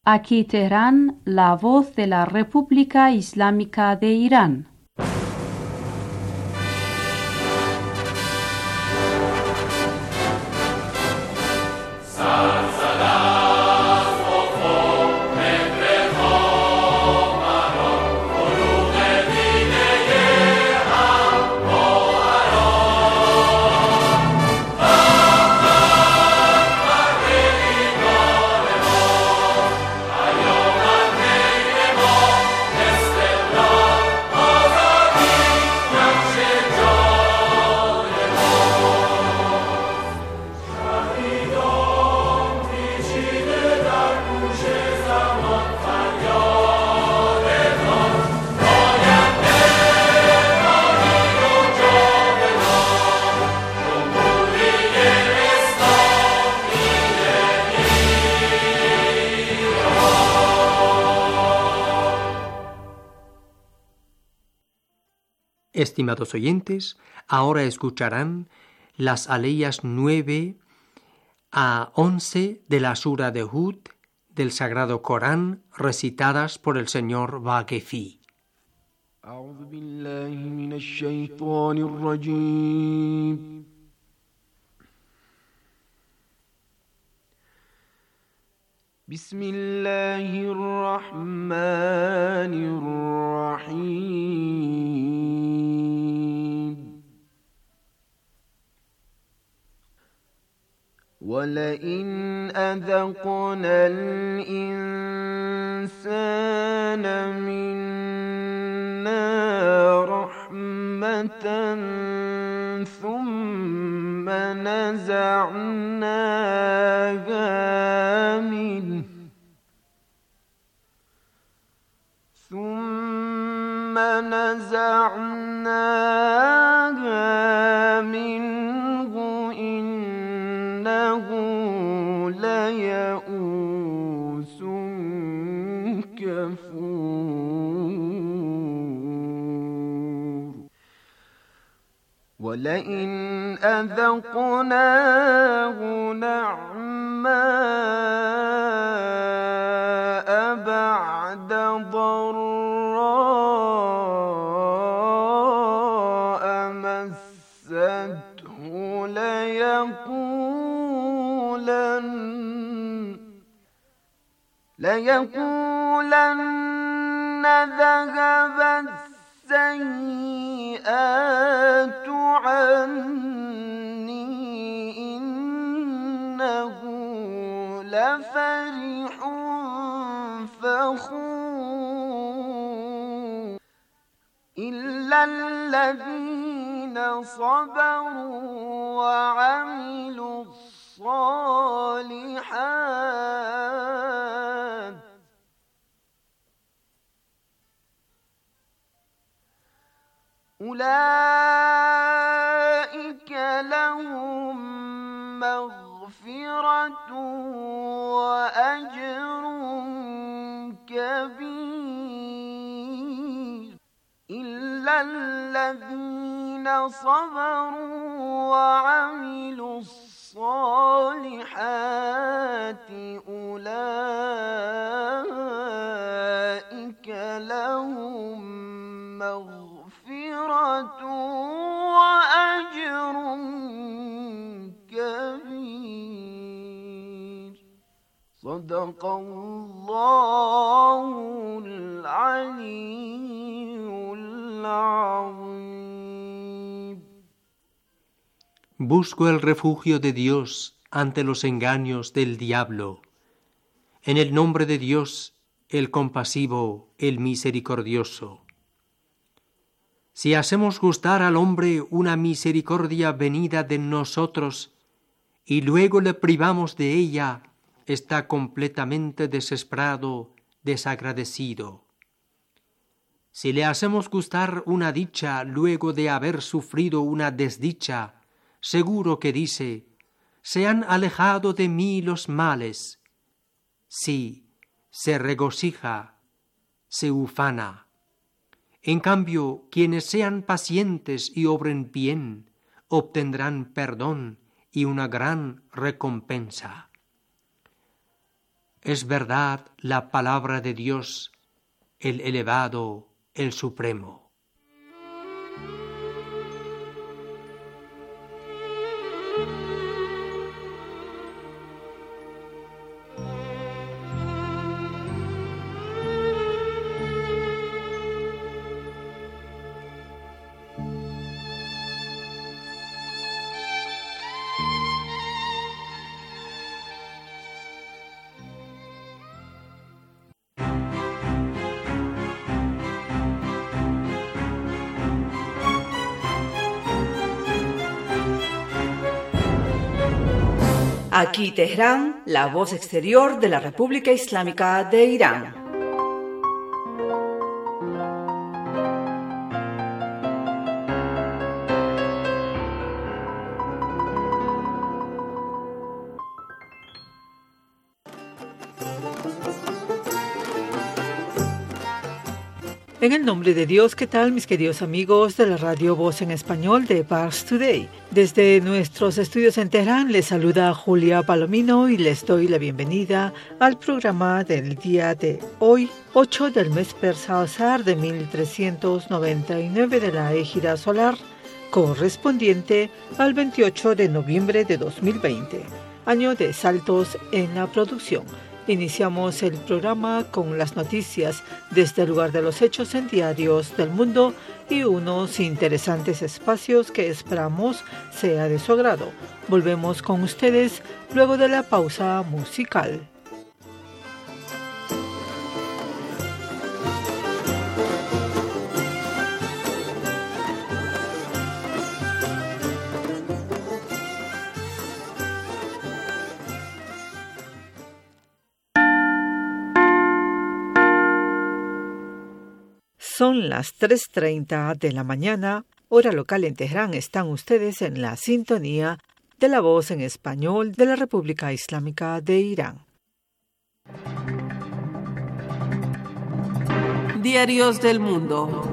Aquí Teherán, la voz de la República Islámica de Irán. Estimados oyentes, ahora escucharán las aleyas 9 a 11 de la Sura de Hud del Sagrado Corán, recitadas por el señor Vaquefi. أعوذ بالله من الشيطان الرجيم. بسم الله الرحمن الرحيم. ولئن أذقنا الإنسان منا رحمة ثم نزعناها منه إنه ليئوس كفور. ولئن أذقناه نعماء بعد ضراء مسته ليقولن ذهب السيئات عني إنه لفرح فخور. إلا الذين صبروا وعملوا الصالحات أولئك لهم مغفرة وأجر كبير. إلا الذين صبروا وعملوا الصالحات أولئك لهم مغفرة وأجر كبير. صدق الله العلي العظيم. Busco el refugio de Dios ante los engaños del diablo. En el nombre de Dios, el compasivo, el misericordioso. Si hacemos gustar al hombre una misericordia venida de nosotros y luego le privamos de ella, está completamente desesperado, desagradecido. Si le hacemos gustar una dicha luego de haber sufrido una desdicha, seguro que dice: se han alejado de mí los males. Sí, se regocija, se ufana. En cambio, quienes sean pacientes y obren bien, obtendrán perdón y una gran recompensa. es verdad la palabra de Dios, el elevado, el supremo. Aquí Teherán, la voz exterior de la República Islámica de Irán. En el nombre de Dios, ¿qué tal mis queridos amigos de la Radio Voz en Español de Pars Today? Desde nuestros estudios en Teherán les saluda Julia Palomino y les doy la bienvenida al programa del día de hoy, 8 del mes Persa Azar de 1399 de la Égida solar, correspondiente al 28 de noviembre de 2020, año de saltos en la producción. Iniciamos el programa con las noticias desde el lugar de los hechos en diarios del mundo y unos interesantes espacios que esperamos sea de su agrado. Volvemos con ustedes luego de la pausa musical. Son las 3:30 de la mañana, hora local en Teherán. Están ustedes en la sintonía de la voz en español de la República Islámica de Irán. Diarios del mundo.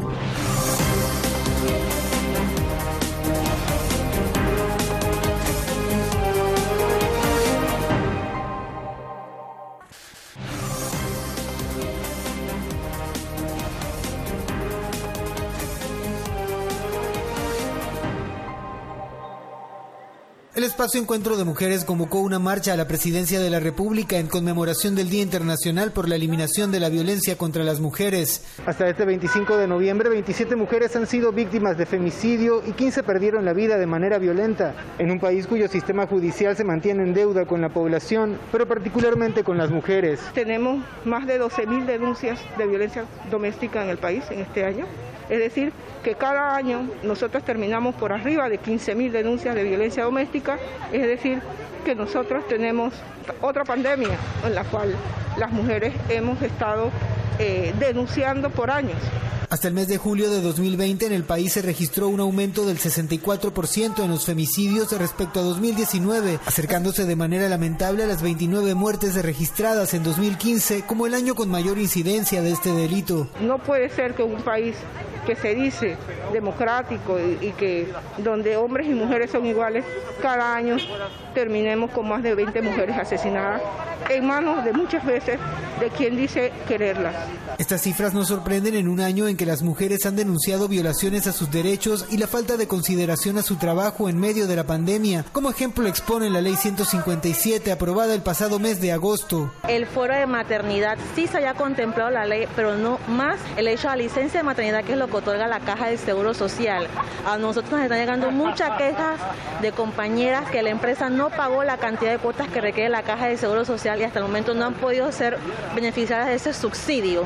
El Espacio Encuentro de Mujeres convocó una marcha a la Presidencia de la República en conmemoración del Día Internacional por la Eliminación de la Violencia contra las Mujeres. Hasta este 25 de noviembre, 27 mujeres han sido víctimas de femicidio y 15 perdieron la vida de manera violenta, en un país cuyo sistema judicial se mantiene en deuda con la población, pero particularmente con las mujeres. Tenemos más de 12.000 denuncias de violencia doméstica en el país en este año. Es decir, que cada año nosotros terminamos por arriba de 15.000 denuncias de violencia doméstica, es decir, que nosotros tenemos otra pandemia en la cual las mujeres hemos estado denunciando por años. Hasta el mes de julio de 2020 en el país se registró un aumento del 64% en los femicidios respecto a 2019, acercándose de manera lamentable a las 29 muertes registradas en 2015 como el año con mayor incidencia de este delito. No puede ser que un país que se dice democrático y que donde hombres y mujeres son iguales, cada año terminemos con más de 20 mujeres asesinadas en manos de muchas veces de quien dice quererlas. Estas cifras nos sorprenden en un año en que las mujeres han denunciado violaciones a sus derechos y la falta de consideración a su trabajo en medio de la pandemia. Como ejemplo expone la Ley 157 aprobada el pasado mes de agosto. El foro de maternidad sí se había contemplado la ley, pero no más el hecho de la licencia de maternidad, que es lo que otorga la Caja de Seguro Social. A nosotros nos están llegando muchas quejas de compañeras que la empresa no pagó la cantidad de cuotas que requiere la Caja de Seguro Social y hasta el momento no han podido ser beneficiadas de ese subsidio.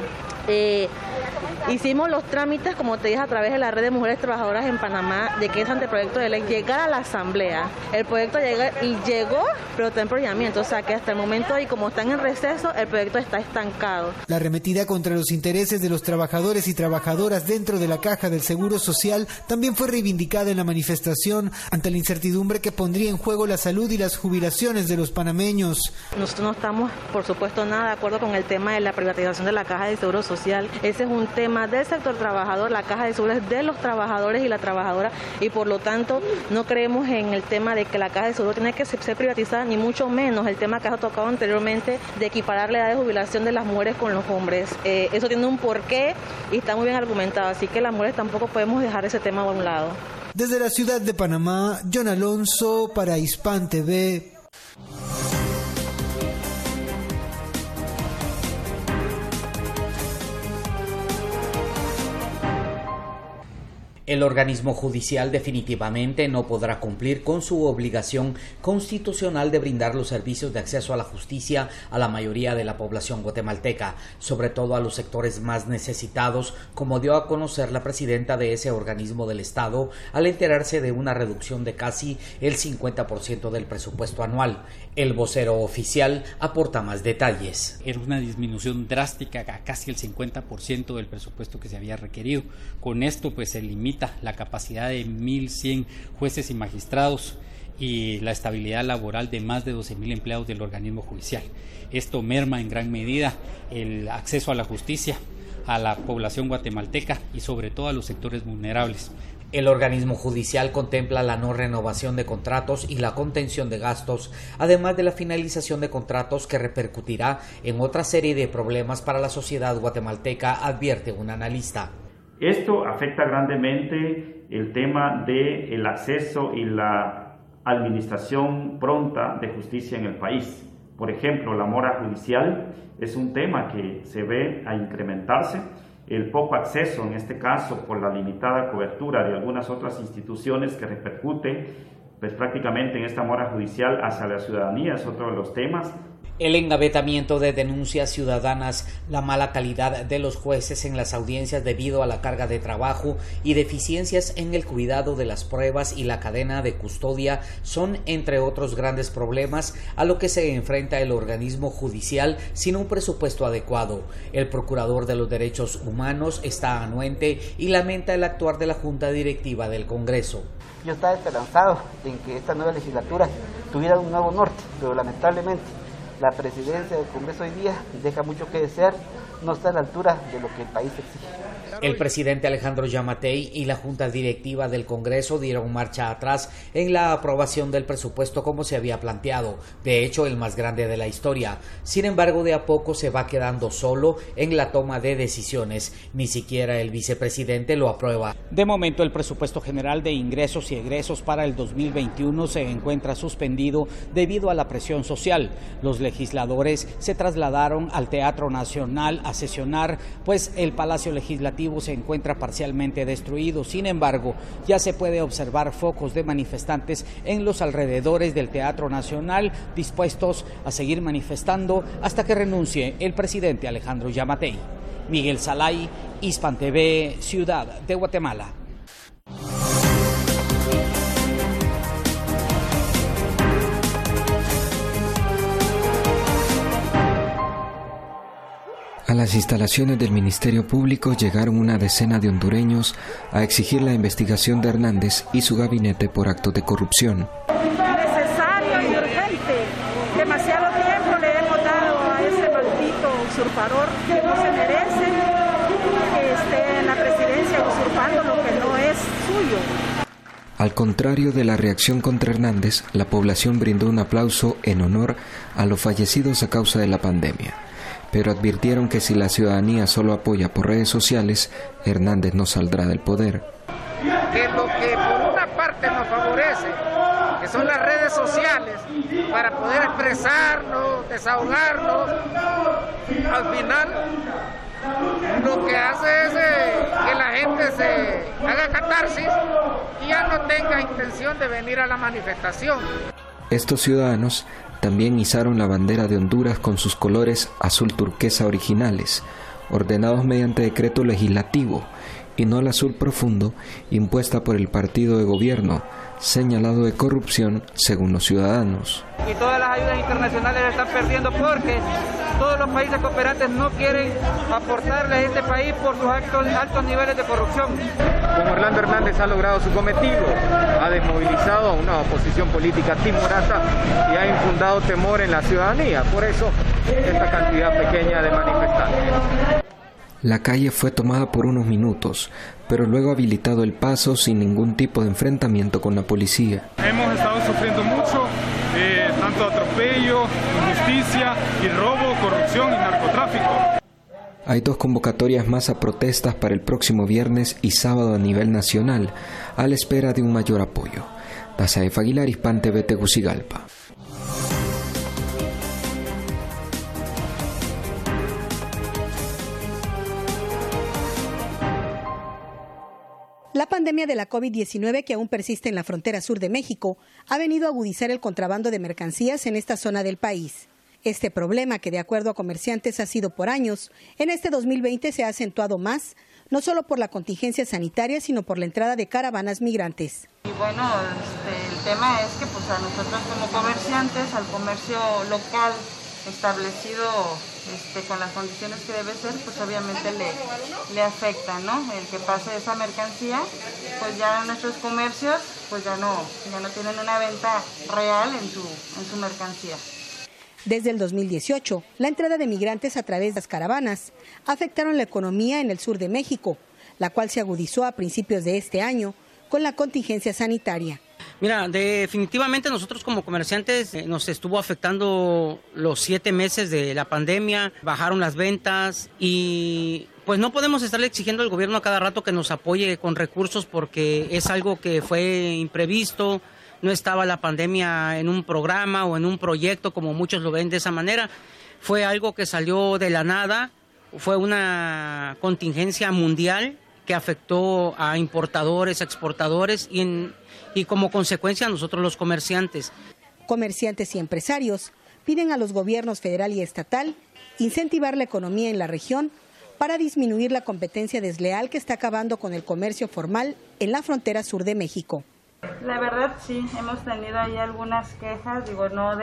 Hicimos los trámites, como te dije, a través de la Red de Mujeres Trabajadoras en Panamá, de que ese anteproyecto de ley llegara a la Asamblea. El proyecto llegó, pero está en proyectamiento, o sea que hasta el momento, y como están en receso, el proyecto está estancado. La arremetida contra los intereses de los trabajadores y trabajadoras dentro de la Caja del Seguro Social también fue reivindicada en la manifestación ante la incertidumbre que pondría en juego la salud y las jubilaciones de los panameños. Nosotros no estamos, por supuesto, nada de acuerdo con el tema de la privatización de la Caja de Seguro Social. Ese es un tema tema del sector trabajador, la caja de seguro es de los trabajadores y la trabajadora, y por lo tanto no creemos en el tema de que la caja de seguro tiene que ser privatizada, ni mucho menos el tema que ha tocado anteriormente de equiparar la edad de jubilación de las mujeres con los hombres. Eso tiene un porqué y está muy bien argumentado, así que las mujeres tampoco podemos dejar ese tema a un lado. Desde la ciudad de Panamá, John Alonso para Hispan TV. El organismo judicial definitivamente no podrá cumplir con su obligación constitucional de brindar los servicios de acceso a la justicia a la mayoría de la población guatemalteca, sobre todo a los sectores más necesitados, como dio a conocer la presidenta de ese organismo del Estado al enterarse de una reducción de casi el 50% del presupuesto anual. El vocero oficial aporta más detalles. Era una disminución drástica a casi el 50% del presupuesto que se había requerido. Con esto pues se limita la capacidad de 1.100 jueces y magistrados y la estabilidad laboral de más de 12.000 empleados del organismo judicial. Esto merma en gran medida el acceso a la justicia a la población guatemalteca y sobre todo a los sectores vulnerables. El organismo judicial contempla la no renovación de contratos y la contención de gastos, además de la finalización de contratos que repercutirá en otra serie de problemas para la sociedad guatemalteca, advierte un analista. Esto afecta grandemente el tema del acceso y la administración pronta de justicia en el país. Por ejemplo, la mora judicial es un tema que se ve a incrementarse. El poco acceso, en este caso, por la limitada cobertura de algunas otras instituciones que repercute pues, prácticamente en esta mora judicial hacia la ciudadanía, es otro de los temas. El engavetamiento de denuncias ciudadanas, la mala calidad de los jueces en las audiencias debido a la carga de trabajo y deficiencias en el cuidado de las pruebas y la cadena de custodia son, entre otros grandes problemas, a lo que se enfrenta el organismo judicial sin un presupuesto adecuado. El procurador de los derechos humanos está anuente y lamenta el actuar de la Junta Directiva del Congreso. Yo estaba esperanzado en que esta nueva legislatura tuviera un nuevo norte, pero lamentablemente la presidencia del Congreso hoy día deja mucho que desear, no está a la altura de lo que el país exige. El presidente Alejandro Yamatei y la Junta Directiva del Congreso dieron marcha atrás en la aprobación del presupuesto como se había planteado, de hecho el más grande de la historia. Sin embargo, de a poco se va quedando solo en la toma de decisiones, ni siquiera el vicepresidente lo aprueba. De momento, el presupuesto general de ingresos y egresos para el 2021 se encuentra suspendido debido a la presión social. Los legisladores se trasladaron al Teatro Nacional a sesionar, pues el Palacio Legislativo se encuentra parcialmente destruido. Sin embargo, ya se puede observar focos de manifestantes en los alrededores del Teatro Nacional, dispuestos a seguir manifestando hasta que renuncie el presidente Alejandro Yamatei. Miguel Salay, Hispan TV, Ciudad de Guatemala. A las instalaciones del Ministerio Público llegaron una decena de hondureños a exigir la investigación de Hernández y su gabinete por actos de corrupción. Necesario y urgente. Demasiado tiempo le hemos dado a ese maldito usurpador que no se merece que esté en la presidencia usurpando lo que no es suyo. Al contrario de la reacción contra Hernández, la población brindó un aplauso en honor a los fallecidos a causa de la pandemia. Pero advirtieron que si la ciudadanía solo apoya por redes sociales, Hernández no saldrá del poder. Que lo que por una parte nos favorece, que son las redes sociales, para poder expresarnos, desahogarnos, al final lo que hace es que la gente se haga catarsis y ya no tenga intención de venir a la manifestación. Estos ciudadanos también izaron la bandera de Honduras con sus colores azul turquesa originales, ordenados mediante decreto legislativo, y no el azul profundo impuesta por el partido de gobierno, señalado de corrupción según los ciudadanos. Y todas las ayudas internacionales están perdiendo porque todos los países cooperantes no quieren aportarle a este país por sus altos niveles de corrupción. Como Orlando Hernández ha logrado su cometido, ha desmovilizado a una oposición política timoraza y ha infundado temor en la ciudadanía. Por eso, esta cantidad pequeña de manifestantes. La calle fue tomada por unos minutos, pero luego habilitado el paso sin ningún tipo de enfrentamiento con la policía. Hemos estado sufriendo mucho, tanto atropello, injusticia y robo, corrupción y narcotráfico. Hay 2 convocatorias más a protestas para el próximo viernes y sábado a nivel nacional, a la espera de un mayor apoyo. Dazaef Aguilar, Hispan TV, Tegucigalpa. La pandemia de la COVID-19, que aún persiste en la frontera sur de México, ha venido a agudizar el contrabando de mercancías en esta zona del país. Este problema, que de acuerdo a comerciantes ha sido por años, en este 2020 se ha acentuado más, no solo por la contingencia sanitaria, sino por la entrada de caravanas migrantes. Y bueno, el tema es que pues a nosotros como comerciantes, al comercio local establecido con las condiciones que debe ser, pues obviamente le afecta, ¿no? El que pase esa mercancía, pues ya nuestros comercios pues ya no tienen una venta real en su mercancía. Desde el 2018, la entrada de migrantes a través de las caravanas afectaron la economía en el sur de México, la cual se agudizó a principios de este año con la contingencia sanitaria. Mira, definitivamente nosotros como comerciantes nos estuvo afectando los 7 meses de la pandemia, bajaron las ventas y pues no podemos estarle exigiendo al gobierno a cada rato que nos apoye con recursos porque es algo que fue imprevisto, no estaba la pandemia en un programa o en un proyecto como muchos lo ven de esa manera, fue algo que salió de la nada, fue una contingencia mundial que afectó a importadores, a exportadores y como consecuencia a nosotros los comerciantes. Comerciantes y empresarios piden a los gobiernos federal y estatal incentivar la economía en la región para disminuir la competencia desleal que está acabando con el comercio formal en la frontera sur de México. La verdad sí, hemos tenido ahí algunas quejas, no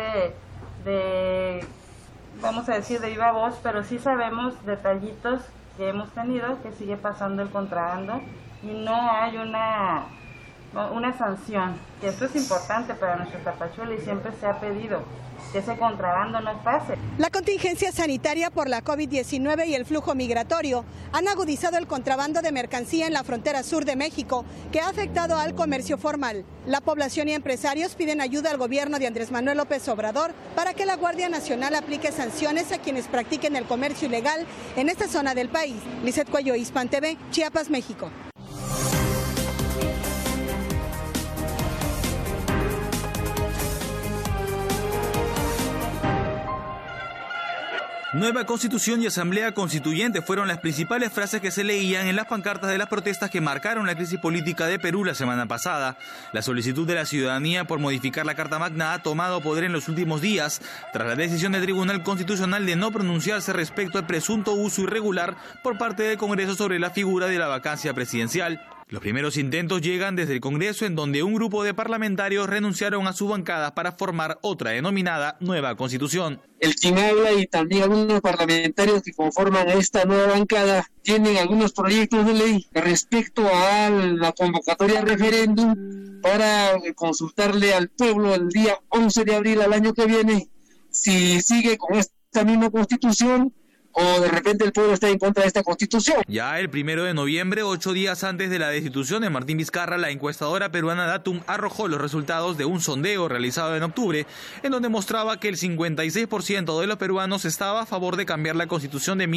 de vamos a decir de viva voz, pero sí sabemos detallitos que hemos tenido que sigue pasando el contrabando y no hay una sanción, que esto es importante para nuestro Tapachula y siempre se ha pedido que ese contrabando no pase. La contingencia sanitaria por la COVID-19 y el flujo migratorio han agudizado el contrabando de mercancía en la frontera sur de México, que ha afectado al comercio formal. La población y empresarios piden ayuda al gobierno de Andrés Manuel López Obrador para que la Guardia Nacional aplique sanciones a quienes practiquen el comercio ilegal en esta zona del país. Lizeth Cuello, Hispan TV, Chiapas, México. Nueva Constitución y Asamblea Constituyente fueron las principales frases que se leían en las pancartas de las protestas que marcaron la crisis política de Perú la semana pasada. La solicitud de la ciudadanía por modificar la Carta Magna ha tomado poder en los últimos días, tras la decisión del Tribunal Constitucional de no pronunciarse respecto al presunto uso irregular por parte del Congreso sobre la figura de la vacancia presidencial. Los primeros intentos llegan desde el Congreso, en donde un grupo de parlamentarios renunciaron a sus bancadas para formar otra denominada Nueva Constitución. El quien habla y también algunos parlamentarios que conforman esta nueva bancada tienen algunos proyectos de ley respecto a la convocatoria de referéndum para consultarle al pueblo el día 11 de abril al año que viene si sigue con esta misma Constitución o de repente el pueblo está en contra de esta Constitución. Ya el 1 de noviembre, 8 días antes de la destitución de Martín Vizcarra, la encuestadora peruana Datum arrojó los resultados de un sondeo realizado en octubre, en donde mostraba que el 56% de los peruanos estaba a favor de cambiar la Constitución de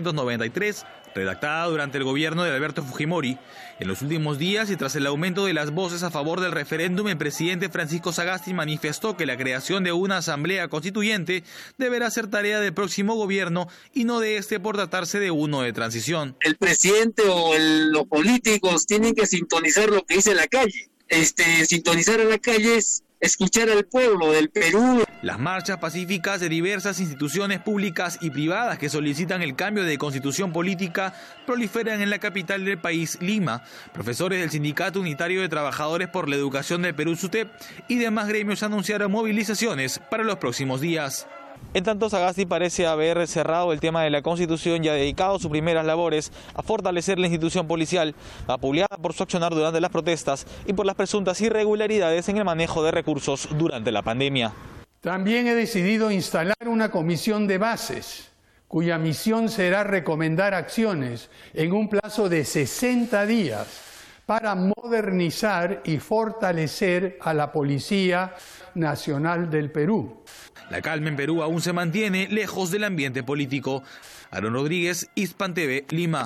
1993, redactada durante el gobierno de Alberto Fujimori. En los últimos días y tras el aumento de las voces a favor del referéndum, el presidente Francisco Sagasti manifestó que la creación de una asamblea constituyente deberá ser tarea del próximo gobierno y no de este por tratarse de uno de transición. El presidente o los políticos tienen que sintonizar lo que dice la calle. Sintonizar a la calle es escuchar al pueblo del Perú. Las marchas pacíficas de diversas instituciones públicas y privadas que solicitan el cambio de constitución política proliferan en la capital del país, Lima. Profesores del Sindicato Unitario de Trabajadores por la Educación del Perú, SUTEP, y demás gremios anunciaron movilizaciones para los próximos días. En tanto, Sagasti parece haber cerrado el tema de la Constitución y ha dedicado sus primeras labores a fortalecer la institución policial, vapuleada por su accionar durante las protestas y por las presuntas irregularidades en el manejo de recursos durante la pandemia. También he decidido instalar una comisión de bases cuya misión será recomendar acciones en un plazo de 60 días para modernizar y fortalecer a la Policía Nacional del Perú. La calma en Perú aún se mantiene lejos del ambiente político. Aaron Rodríguez, Hispan TV, Lima.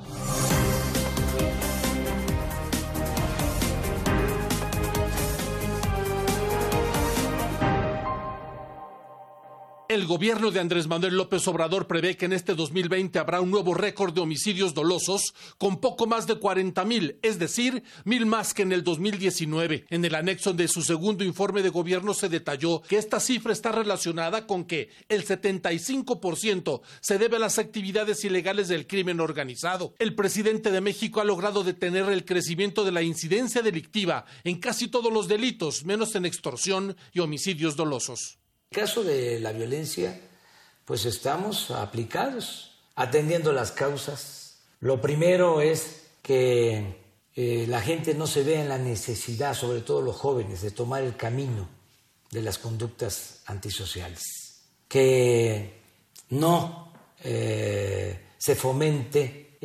El gobierno de Andrés Manuel López Obrador prevé que en este 2020 habrá un nuevo récord de homicidios dolosos con poco más de 40,000, es decir, 1,000 más que en el 2019. En el anexo de su segundo informe de gobierno se detalló que esta cifra está relacionada con que el 75% se debe a las actividades ilegales del crimen organizado. El presidente de México ha logrado detener el crecimiento de la incidencia delictiva en casi todos los delitos, menos en extorsión y homicidios dolosos. En el caso de la violencia, pues estamos aplicados, atendiendo las causas. Lo primero es que la gente no se vea en la necesidad, sobre todo los jóvenes, de tomar el camino de las conductas antisociales. Que no se fomente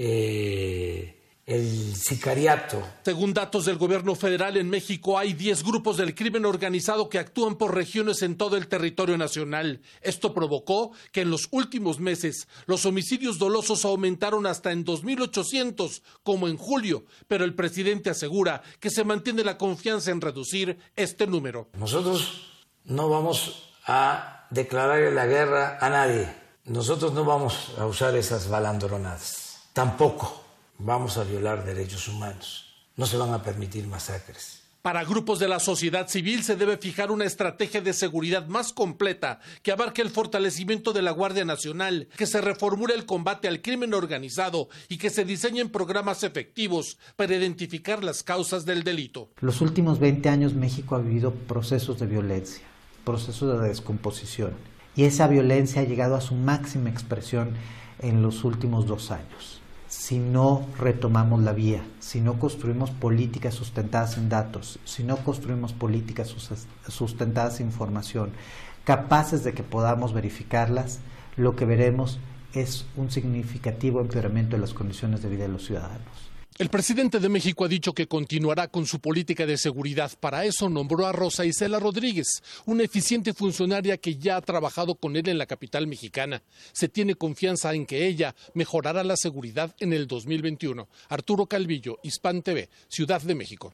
el sicariato. Según datos del gobierno federal, en México hay 10 grupos del crimen organizado que actúan por regiones en todo el territorio nacional. Esto provocó que en los últimos meses los homicidios dolosos aumentaron hasta en 2,800, como en julio, pero el presidente asegura que se mantiene la confianza en reducir este número. Nosotros no vamos a declararle la guerra a nadie. Nosotros no vamos a usar esas balandronadas. Tampoco vamos a violar derechos humanos. No se van a permitir masacres. Para grupos de la sociedad civil se debe fijar una estrategia de seguridad más completa que abarque el fortalecimiento de la Guardia Nacional, que se reformule el combate al crimen organizado y que se diseñen programas efectivos para identificar las causas del delito. Los últimos 20 años México ha vivido procesos de violencia, procesos de descomposición, y esa violencia ha llegado a su máxima expresión en los últimos 2 años. Si no retomamos la vía, si no construimos políticas sustentadas en datos, si no construimos políticas sustentadas en información, capaces de que podamos verificarlas, lo que veremos es un significativo empeoramiento de las condiciones de vida de los ciudadanos. El presidente de México ha dicho que continuará con su política de seguridad. Para eso nombró a Rosa Isela Rodríguez, una eficiente funcionaria que ya ha trabajado con él en la capital mexicana. Se tiene confianza en que ella mejorará la seguridad en el 2021. Arturo Calvillo, Hispan TV, Ciudad de México.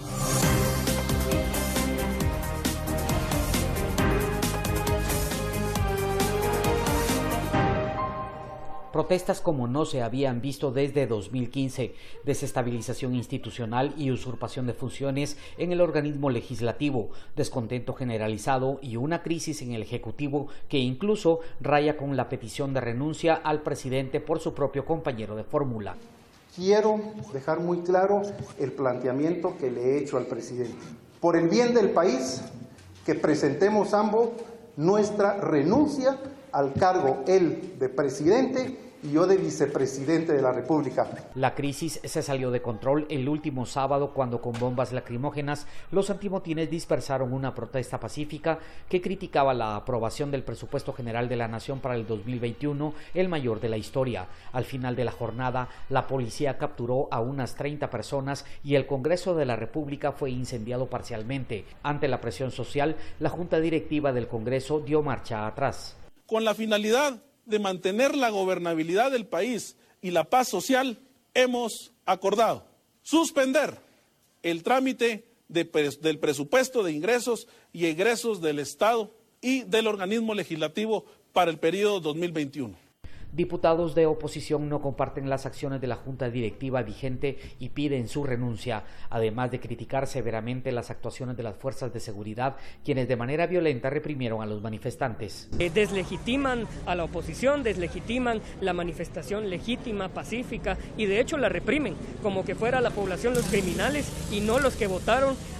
Protestas como no se habían visto desde 2015, desestabilización institucional y usurpación de funciones en el organismo legislativo, descontento generalizado y una crisis en el Ejecutivo que incluso raya con la petición de renuncia al presidente por su propio compañero de fórmula. Quiero dejar muy claro el planteamiento que le he hecho al presidente. Por el bien del país, que presentemos ambos nuestra renuncia al cargo, él de presidente y yo de vicepresidente de la República. La crisis se salió de control el último sábado cuando con bombas lacrimógenas los antimotines dispersaron una protesta pacífica que criticaba la aprobación del presupuesto general de la Nación para el 2021, el mayor de la historia. Al final de la jornada, la policía capturó a unas 30 personas y el Congreso de la República fue incendiado parcialmente. Ante la presión social, la Junta Directiva del Congreso dio marcha atrás. Con la finalidad de mantener la gobernabilidad del país y la paz social, hemos acordado suspender el trámite del presupuesto de ingresos y egresos del Estado y del organismo legislativo para el periodo 2021. Diputados de oposición no comparten las acciones de la Junta Directiva vigente y piden su renuncia, además de criticar severamente las actuaciones de las fuerzas de seguridad, quienes de manera violenta reprimieron a los manifestantes. Deslegitiman a la oposición, deslegitiman la manifestación legítima, pacífica, y de hecho la reprimen, como que fuera la población los criminales y no los que votaron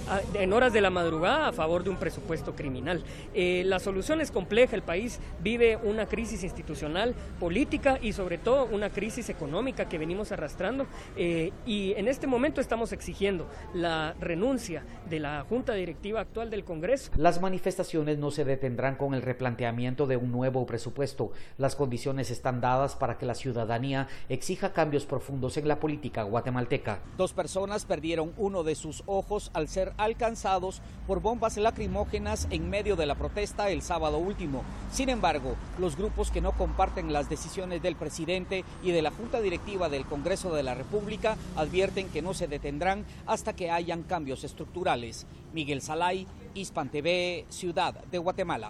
en horas de la madrugada a favor de un presupuesto criminal. La solución es compleja, el país vive una crisis institucional, política y sobre todo una crisis económica que venimos arrastrando y en este momento estamos exigiendo la renuncia de la Junta Directiva actual del Congreso. Las manifestaciones no se detendrán con el replanteamiento de un nuevo presupuesto. Las condiciones están dadas para que la ciudadanía exija cambios profundos en la política guatemalteca. 2 personas perdieron uno de sus ojos al ser alcanzados por bombas lacrimógenas en medio de la protesta el sábado último. Sin embargo, los grupos que no comparten las decisiones del presidente y de la Junta Directiva del Congreso de la República advierten que no se detendrán hasta que hayan cambios estructurales. Miguel Salay, Hispan TV, Ciudad de Guatemala.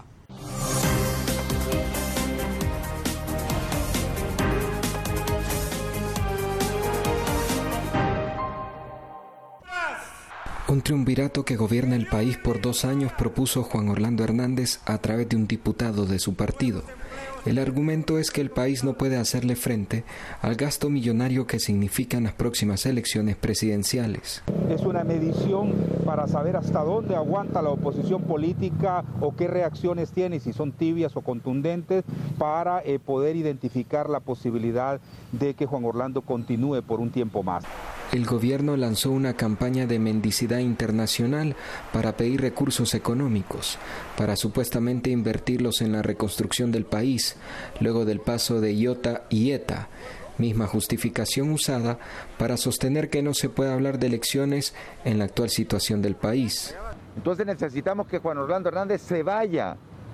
Un triunvirato que gobierna el país por 2 años propuso Juan Orlando Hernández a través de un diputado de su partido. El argumento es que el país no puede hacerle frente al gasto millonario que significan las próximas elecciones presidenciales. Es una medición para saber hasta dónde aguanta la oposición política o qué reacciones tiene, si son tibias o contundentes, para poder identificar la posibilidad de que Juan Orlando continúe por un tiempo más. El gobierno lanzó una campaña de mendicidad internacional para pedir recursos económicos, para supuestamente invertirlos en la reconstrucción del país, luego del paso de Iota y ETA, misma justificación usada para sostener que no se puede hablar de elecciones en la actual situación del país. Entonces necesitamos que Juan Orlando Hernández se vaya.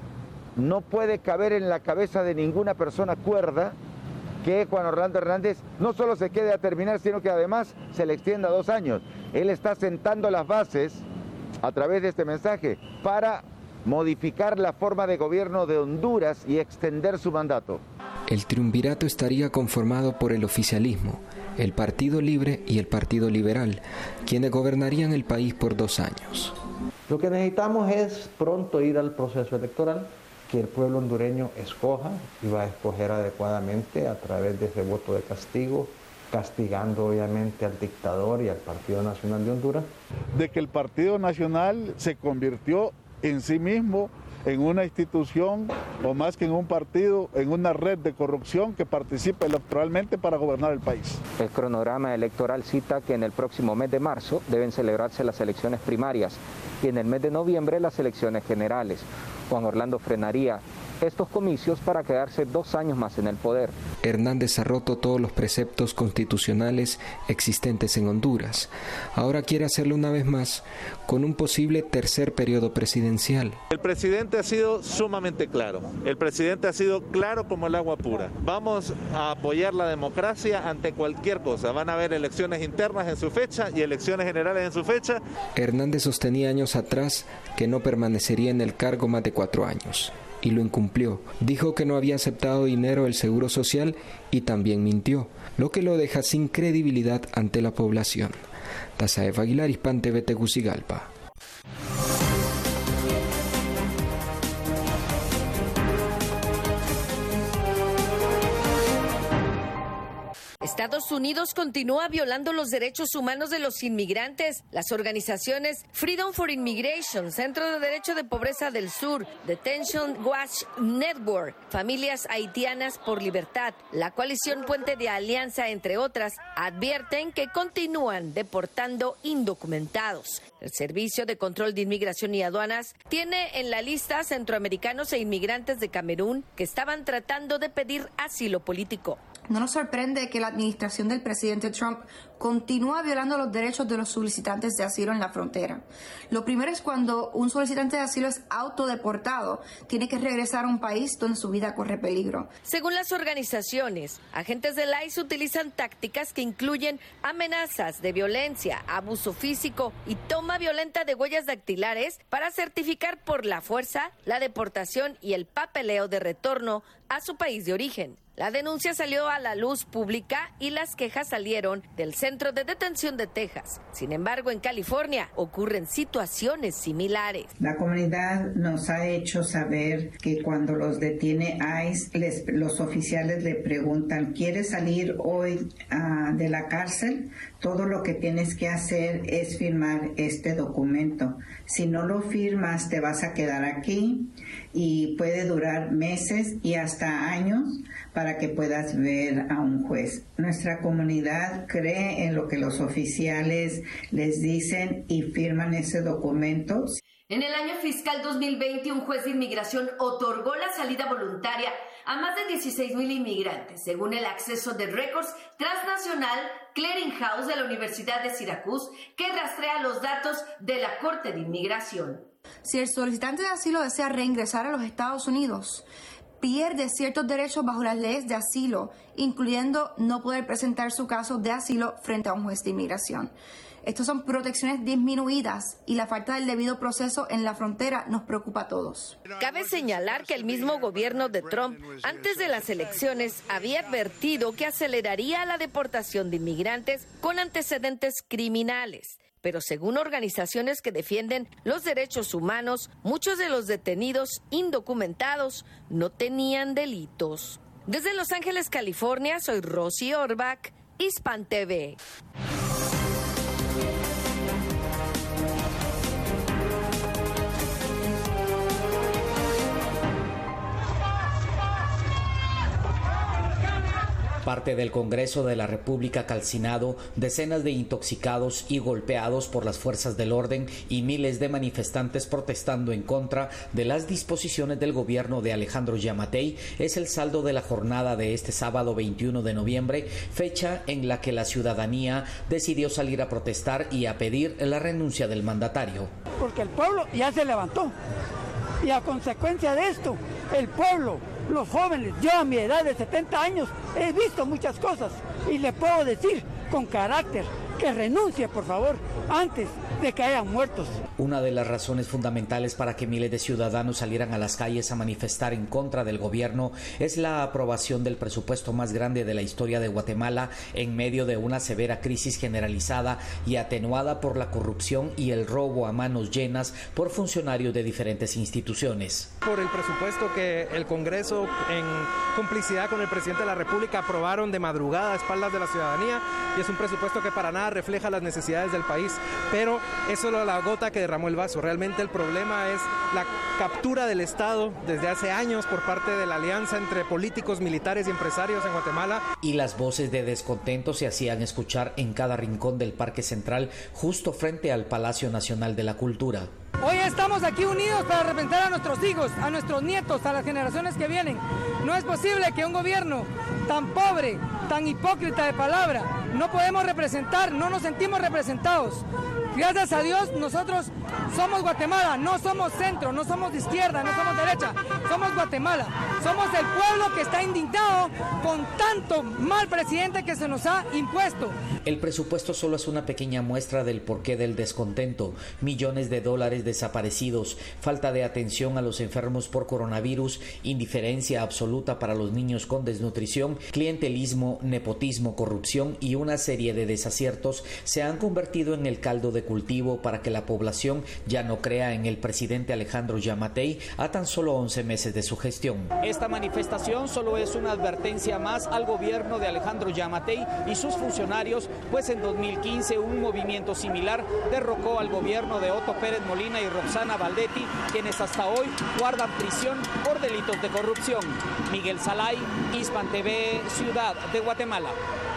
No puede caber en la cabeza de ninguna persona cuerda que Juan Orlando Hernández no solo se quede a terminar, sino que además se le extienda 2 años. Él está sentando las bases, a través de este mensaje, para modificar la forma de gobierno de Honduras y extender su mandato. El triunvirato estaría conformado por el oficialismo, el Partido Libre y el Partido Liberal, quienes gobernarían el país por 2 años. Lo que necesitamos es pronto ir al proceso electoral, que el pueblo hondureño escoja y va a escoger adecuadamente a través de ese voto de castigo, castigando obviamente al dictador y al Partido Nacional de Honduras. De que el Partido Nacional se convirtió en sí mismo en una institución, o más que en un partido, en una red de corrupción que participa electoralmente para gobernar el país. El cronograma electoral cita que en el próximo mes de marzo deben celebrarse las elecciones primarias y en el mes de noviembre las elecciones generales. Juan Orlando frenaría estos comicios para quedarse 2 años más en el poder. Hernández ha roto todos los preceptos constitucionales existentes en Honduras. Ahora quiere hacerlo una vez más con un posible tercer periodo presidencial. El presidente ha sido sumamente claro. El presidente ha sido claro como el agua pura. Vamos a apoyar la democracia ante cualquier cosa. Van a haber elecciones internas en su fecha y elecciones generales en su fecha. Hernández sostenía años atrás que no permanecería en el cargo más de 4 años. Y lo incumplió. Dijo que no había aceptado dinero del Seguro Social y también mintió, lo que lo deja sin credibilidad ante la población. Tazaef Aguilar, Hispan TV, Tegucigalpa. Estados Unidos continúa violando los derechos humanos de los inmigrantes. Las organizaciones Freedom for Immigration, Centro de Derecho de Pobreza del Sur, Detention Watch Network, Familias Haitianas por Libertad, la coalición Puente de Alianza, entre otras, advierten que continúan deportando indocumentados. El Servicio de Control de Inmigración y Aduanas tiene en la lista centroamericanos e inmigrantes de Camerún que estaban tratando de pedir asilo político. No nos sorprende que la administración del presidente Trump continúa violando los derechos de los solicitantes de asilo en la frontera. Lo primero es cuando un solicitante de asilo es autodeportado, tiene que regresar a un país donde su vida corre peligro. Según las organizaciones, agentes del ICE utilizan tácticas que incluyen amenazas de violencia, abuso físico y toma violenta de huellas dactilares para certificar por la fuerza la deportación y el papeleo de retorno a su país de origen. La denuncia salió a la luz pública y las quejas salieron del Centro de Detención de Texas. Sin embargo, en California ocurren situaciones similares. La comunidad nos ha hecho saber que cuando los detiene ICE, los oficiales le preguntan, ¿quieres salir hoy de la cárcel? Todo lo que tienes que hacer es firmar este documento. Si no lo firmas, te vas a quedar aquí y puede durar meses y hasta años para que puedas ver a un juez. Nuestra comunidad cree en lo que los oficiales les dicen y firman ese documento. En el año fiscal 2020, un juez de inmigración otorgó la salida voluntaria a más de 16,000 inmigrantes, según el acceso de récords transnacional Clearinghouse de la Universidad de Syracuse, que rastrea los datos de la Corte de Inmigración. Si el solicitante de asilo desea reingresar a los Estados Unidos, pierde ciertos derechos bajo las leyes de asilo, incluyendo no poder presentar su caso de asilo frente a un juez de inmigración. Estas son protecciones disminuidas y la falta del debido proceso en la frontera nos preocupa a todos. Cabe señalar que el mismo gobierno de Trump, antes de las elecciones, había advertido que aceleraría la deportación de inmigrantes con antecedentes criminales. Pero según organizaciones que defienden los derechos humanos, muchos de los detenidos indocumentados no tenían delitos. Desde Los Ángeles, California, soy Rosy Orbach, Hispan TV. Parte del Congreso de la República calcinado, decenas de intoxicados y golpeados por las fuerzas del orden y miles de manifestantes protestando en contra de las disposiciones del gobierno de Alejandro Giammattei es el saldo de la jornada de este sábado 21 de noviembre, fecha en la que la ciudadanía decidió salir a protestar y a pedir la renuncia del mandatario. Porque el pueblo ya se levantó y a consecuencia de esto, el pueblo, los jóvenes, yo a mi edad de 70 años he visto muchas cosas y le puedo decir con carácter que renuncie, por favor, antes de que hayan muertos. Una de las razones fundamentales para que miles de ciudadanos salieran a las calles a manifestar en contra del gobierno es la aprobación del presupuesto más grande de la historia de Guatemala en medio de una severa crisis generalizada y atenuada por la corrupción y el robo a manos llenas por funcionarios de diferentes instituciones. Por el presupuesto que el Congreso, en complicidad con el presidente de la República, aprobaron de madrugada a espaldas de la ciudadanía, y es un presupuesto que para nada refleja las necesidades del país, pero es solo la gota que derramó el vaso. Realmente el problema es la captura del Estado desde hace años por parte de la alianza entre políticos, militares y empresarios en Guatemala. Y las voces de descontento se hacían escuchar en cada rincón del Parque Central, justo frente al Palacio Nacional de la Cultura. Hoy estamos aquí unidos para representar a nuestros hijos, a nuestros nietos, a las generaciones que vienen. No es posible que un gobierno tan pobre, tan hipócrita de palabra, no podemos representar, no nos sentimos representados. Gracias a Dios, nosotros somos Guatemala, no somos centro, no somos de izquierda, no somos derecha, somos Guatemala. Somos el pueblo que está indignado con tanto mal presidente que se nos ha impuesto. El presupuesto solo es una pequeña muestra del porqué del descontento. Millones de dólares desaparecidos, falta de atención a los enfermos por coronavirus, indiferencia absoluta para los niños con desnutrición, clientelismo, nepotismo, corrupción y una serie de desaciertos se han convertido en el caldo de cultivo para que la población ya no crea en el presidente Alejandro Giammattei a tan solo 11 meses de su gestión. Esta manifestación solo es una advertencia más al gobierno de Alejandro Giammattei y sus funcionarios, pues en 2015 un movimiento similar derrocó al gobierno de Otto Pérez Molina y Roxana Valdetti, quienes hasta hoy guardan prisión por delitos de corrupción. Miguel Salay, Hispan TV, Ciudad de Guatemala.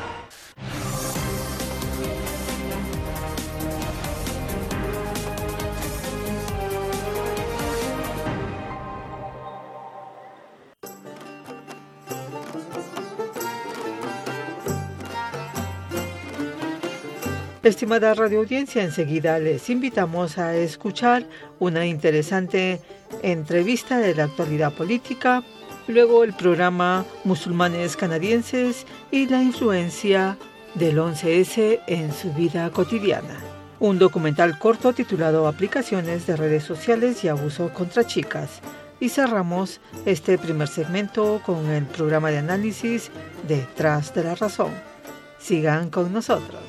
Estimada radioaudiencia, enseguida les invitamos a escuchar una interesante entrevista de la actualidad política, luego el programa Musulmanes Canadienses y la influencia del 11S en su vida cotidiana. Un documental corto titulado Aplicaciones de redes sociales y abuso contra chicas. Y cerramos este primer segmento con el programa de análisis Detrás de la Razón. Sigan con nosotros.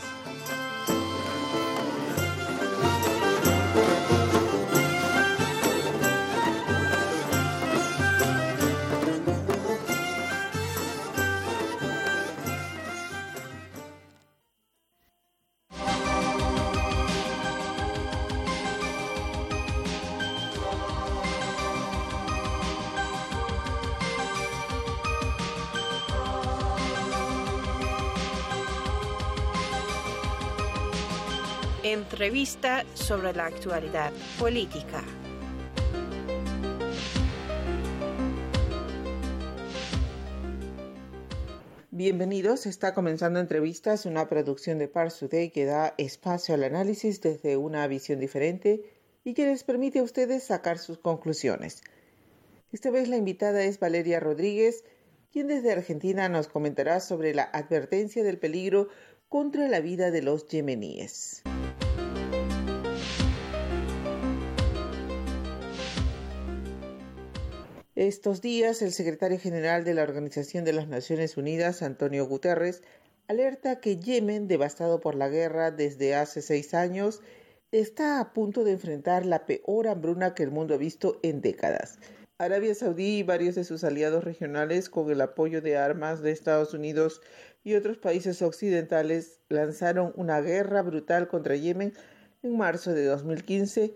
Entrevista sobre la actualidad política. Bienvenidos, está comenzando Entrevistas, una producción de Pars Today que da espacio al análisis desde una visión diferente y que les permite a ustedes sacar sus conclusiones. Esta vez la invitada es Valeria Rodríguez, quien desde Argentina nos comentará sobre la advertencia del peligro contra la vida de los yemeníes. Estos días, el secretario general de la Organización de las Naciones Unidas, Antonio Guterres, alerta que Yemen, devastado por la guerra desde hace 6 años, está a punto de enfrentar la peor hambruna que el mundo ha visto en décadas. Arabia Saudí y varios de sus aliados regionales, con el apoyo de armas de Estados Unidos y otros países occidentales, lanzaron una guerra brutal contra Yemen en marzo de 2015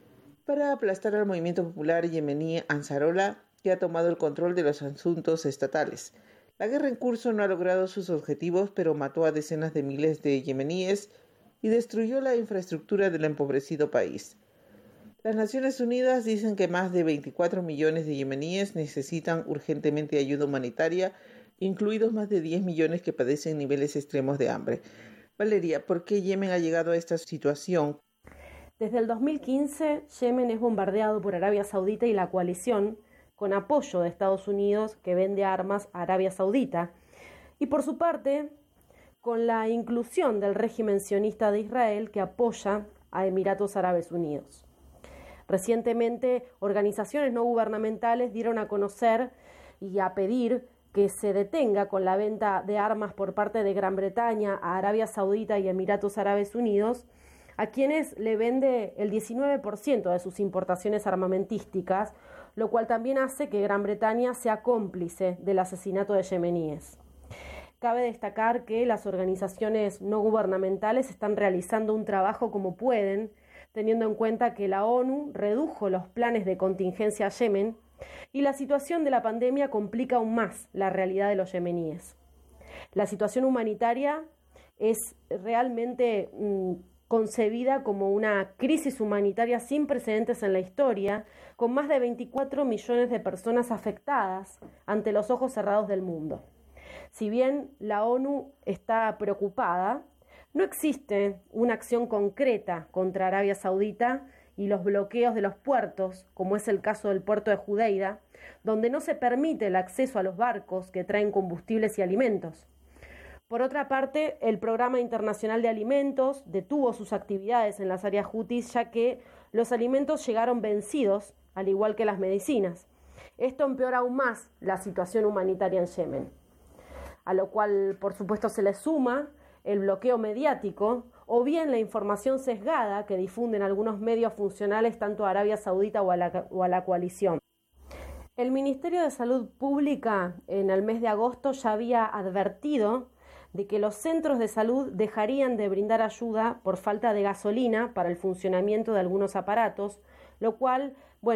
para aplastar al movimiento popular yemení Ansarullah, que ha tomado el control de los asuntos estatales. La guerra en curso no ha logrado sus objetivos, pero mató a decenas de miles de yemeníes y destruyó la infraestructura del empobrecido país. Las Naciones Unidas dicen que más de 24 millones de yemeníes necesitan urgentemente ayuda humanitaria, incluidos más de 10 millones que padecen niveles extremos de hambre. Valeria, ¿por qué Yemen ha llegado a esta situación? Desde el 2015, Yemen es bombardeado por Arabia Saudita y la coalición, con apoyo de Estados Unidos, que vende armas a Arabia Saudita, y por su parte, con la inclusión del régimen sionista de Israel, que apoya a Emiratos Árabes Unidos. Recientemente, organizaciones no gubernamentales dieron a conocer y a pedir que se detenga con la venta de armas por parte de Gran Bretaña a Arabia Saudita y Emiratos Árabes Unidos, a quienes le vende el 19% de sus importaciones armamentísticas, lo cual también hace que Gran Bretaña sea cómplice del asesinato de yemeníes. Cabe destacar que las organizaciones no gubernamentales están realizando un trabajo como pueden, teniendo en cuenta que la ONU redujo los planes de contingencia a Yemen y la situación de la pandemia complica aún más la realidad de los yemeníes. La situación humanitaria es realmente concebida como una crisis humanitaria sin precedentes en la historia, con más de 24 millones de personas afectadas ante los ojos cerrados del mundo. Si bien la ONU está preocupada, no existe una acción concreta contra Arabia Saudita y los bloqueos de los puertos, como es el caso del puerto de Judeida, donde no se permite el acceso a los barcos que traen combustibles y alimentos. Por otra parte, el Programa Internacional de Alimentos detuvo sus actividades en las áreas hutis, ya que los alimentos llegaron vencidos, al igual que las medicinas. Esto empeora aún más la situación humanitaria en Yemen, a lo cual, por supuesto, se le suma el bloqueo mediático o bien la información sesgada que difunden algunos medios funcionales tanto a Arabia Saudita o a la coalición. El Ministerio de Salud Pública en el mes de agosto ya había advertido de que los centros de salud dejarían de brindar ayuda por falta de gasolina para el funcionamiento de algunos aparatos, lo cual,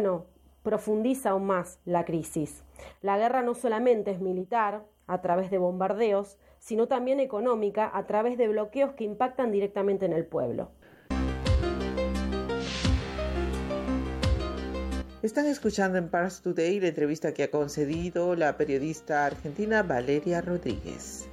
profundiza aún más la crisis. La guerra no solamente es militar, a través de bombardeos, sino también económica, a través de bloqueos que impactan directamente en el pueblo. Están escuchando en Pars Today la entrevista que ha concedido la periodista argentina Valeria Rodríguez.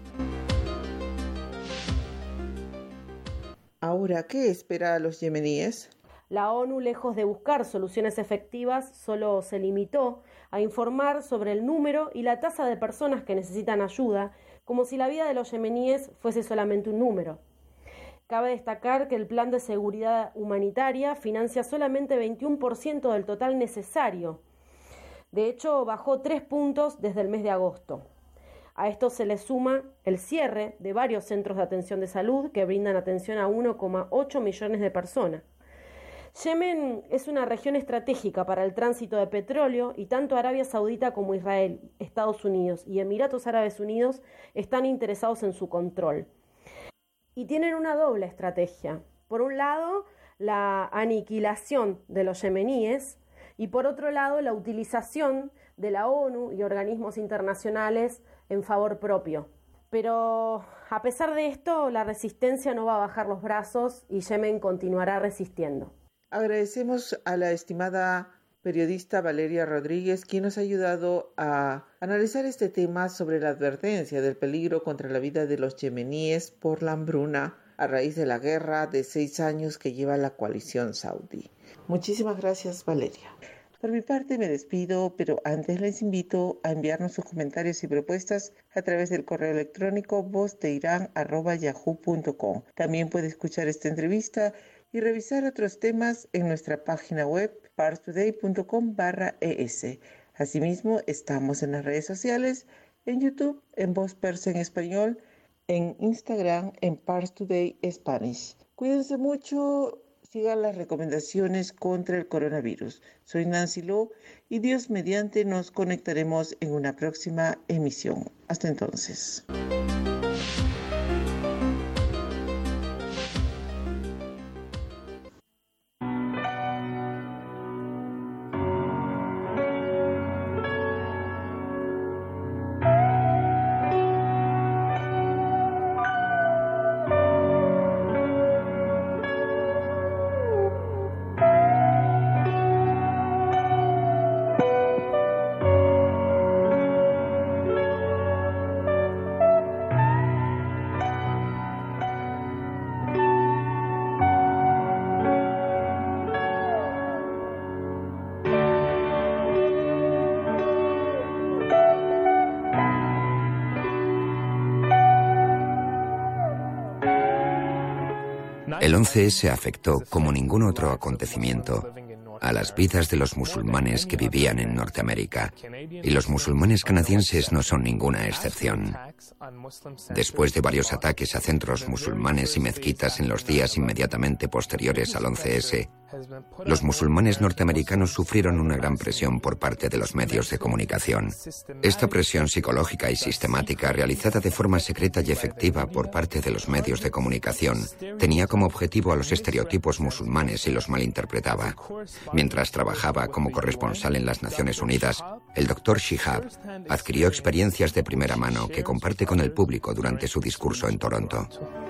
Ahora, ¿qué espera a los yemeníes? La ONU, lejos de buscar soluciones efectivas, solo se limitó a informar sobre el número y la tasa de personas que necesitan ayuda, como si la vida de los yemeníes fuese solamente un número. Cabe destacar que el Plan de Seguridad Humanitaria financia solamente 21% del total necesario, De hecho, bajó 3 puntos desde el mes de agosto. A esto se le suma el cierre de varios centros de atención de salud que brindan atención a 1,8 millones de personas. Yemen es una región estratégica para el tránsito de petróleo y tanto Arabia Saudita como Israel, Estados Unidos y Emiratos Árabes Unidos están interesados en su control. Y tienen una doble estrategia. Por un lado, la aniquilación de los yemeníes y por otro lado, la utilización de la ONU y organismos internacionales en favor propio. Pero a pesar de esto, la resistencia no va a bajar los brazos y Yemen continuará resistiendo. Agradecemos a la estimada periodista Valeria Rodríguez, quien nos ha ayudado a analizar este tema sobre la advertencia del peligro contra la vida de los yemeníes por la hambruna a raíz de la guerra de 6 años que lleva la coalición saudí. Muchísimas gracias, Valeria. Por mi parte me despido, pero antes les invito a enviarnos sus comentarios y propuestas a través del correo electrónico vozdeiran@yahoo.com. También puede escuchar esta entrevista y revisar otros temas en nuestra página web parstoday.com/es. Asimismo, estamos en las redes sociales, en YouTube, en Voz Persa en Español, en Instagram, en Pars Today Spanish. Cuídense mucho, sigan las recomendaciones contra el coronavirus. Soy Nancy Lo y Dios mediante nos conectaremos en una próxima emisión. Hasta entonces. El 11S afectó, como ningún otro acontecimiento, a las vidas de los musulmanes que vivían en Norteamérica, y los musulmanes canadienses no son ninguna excepción. Después de varios ataques a centros musulmanes y mezquitas en los días inmediatamente posteriores al 11S, los musulmanes norteamericanos sufrieron una gran presión por parte de los medios de comunicación. Esta presión psicológica y sistemática, realizada de forma secreta y efectiva por parte de los medios de comunicación, tenía como objetivo a los estereotipos musulmanes y los malinterpretaba. Mientras trabajaba como corresponsal en las Naciones Unidas, el Dr. Shihab adquirió experiencias de primera mano que comparte con el público durante su discurso en Toronto.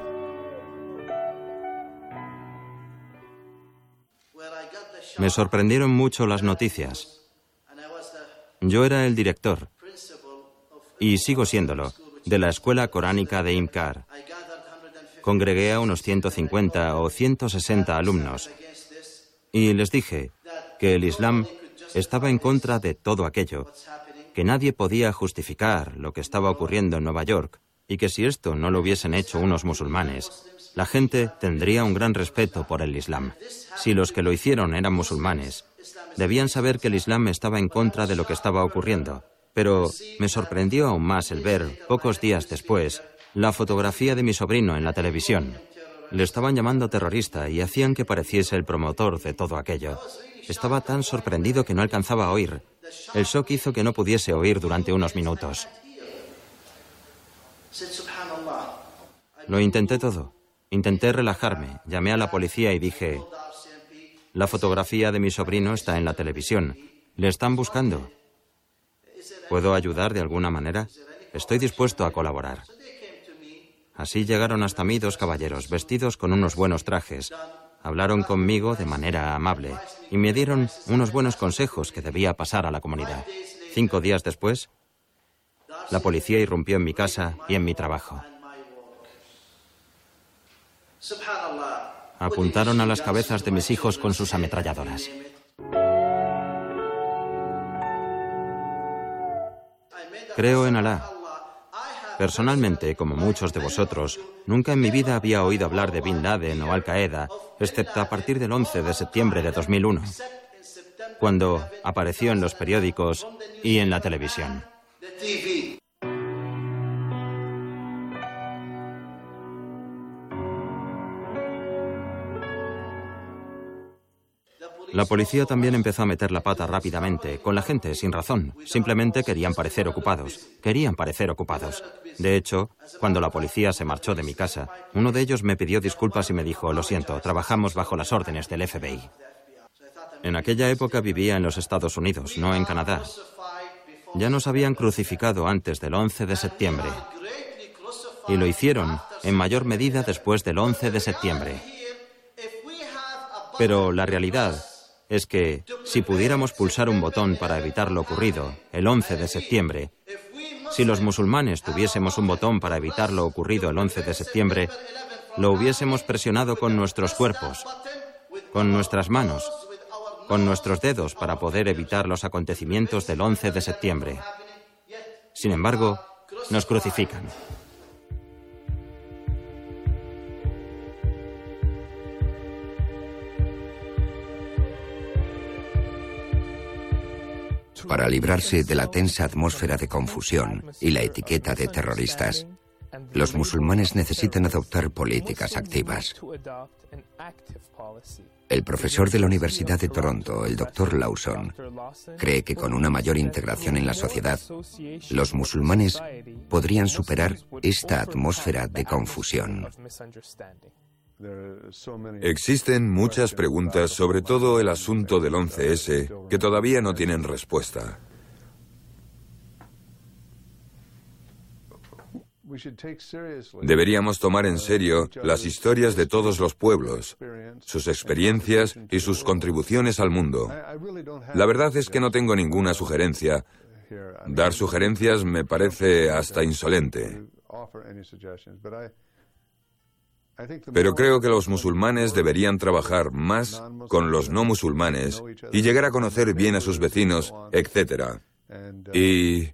Me sorprendieron mucho las noticias. Yo era el director, y sigo siéndolo, de la escuela coránica de IMCAR. Congregué a unos 150 o 160 alumnos y les dije que el Islam estaba en contra de todo aquello, que nadie podía justificar lo que estaba ocurriendo en Nueva York y que si esto no lo hubiesen hecho unos musulmanes, la gente tendría un gran respeto por el Islam. Si los que lo hicieron eran musulmanes, debían saber que el Islam estaba en contra de lo que estaba ocurriendo. Pero me sorprendió aún más el ver, pocos días después, la fotografía de mi sobrino en la televisión. Le estaban llamando terrorista y hacían que pareciese el promotor de todo aquello. Estaba tan sorprendido que no alcanzaba a oír. El shock hizo que no pudiese oír durante unos minutos. Lo intenté todo. Intenté relajarme, llamé a la policía y dije: la fotografía de mi sobrino está en la televisión. Le están buscando. ¿Puedo ayudar de alguna manera? Estoy dispuesto a colaborar. Así llegaron hasta mí 2 caballeros, vestidos con unos buenos trajes. Hablaron conmigo de manera amable y me dieron unos buenos consejos que debía pasar a la comunidad. 5 días después, la policía irrumpió en mi casa y en mi trabajo. Apuntaron a las cabezas de mis hijos con sus ametralladoras. Creo en Alá. Personalmente, como muchos de vosotros, nunca en mi vida había oído hablar de Bin Laden o Al Qaeda, excepto a partir del 11 de septiembre de 2001. cuando apareció en los periódicos y en la televisión. La policía también empezó a meter la pata rápidamente, con la gente, sin razón. Simplemente querían parecer ocupados. De hecho, cuando la policía se marchó de mi casa, uno de ellos me pidió disculpas y me dijo: lo siento, trabajamos bajo las órdenes del FBI. En aquella época vivía en los Estados Unidos, no en Canadá. Ya nos habían crucificado antes del 11 de septiembre. Y lo hicieron, en mayor medida, después del 11 de septiembre. Pero la realidad es que, si pudiéramos pulsar un botón para evitar lo ocurrido el 11 de septiembre, si los musulmanes tuviésemos un botón para evitar lo ocurrido el 11 de septiembre, lo hubiésemos presionado con nuestros cuerpos, con nuestras manos, con nuestros dedos para poder evitar los acontecimientos del 11 de septiembre. Sin embargo, nos crucifican. Para librarse de la tensa atmósfera de confusión y la etiqueta de terroristas, los musulmanes necesitan adoptar políticas activas. El profesor de la Universidad de Toronto, el Dr. Lawson, cree que con una mayor integración en la sociedad, los musulmanes podrían superar esta atmósfera de confusión. Existen muchas preguntas sobre todo el asunto del 11S que todavía no tienen respuesta. Deberíamos tomar en serio las historias de todos los pueblos, sus experiencias y sus contribuciones al mundo. La verdad es que no tengo ninguna sugerencia. Dar sugerencias me parece hasta insolente. Pero creo que los musulmanes deberían trabajar más con los no musulmanes y llegar a conocer bien a sus vecinos, etc. Y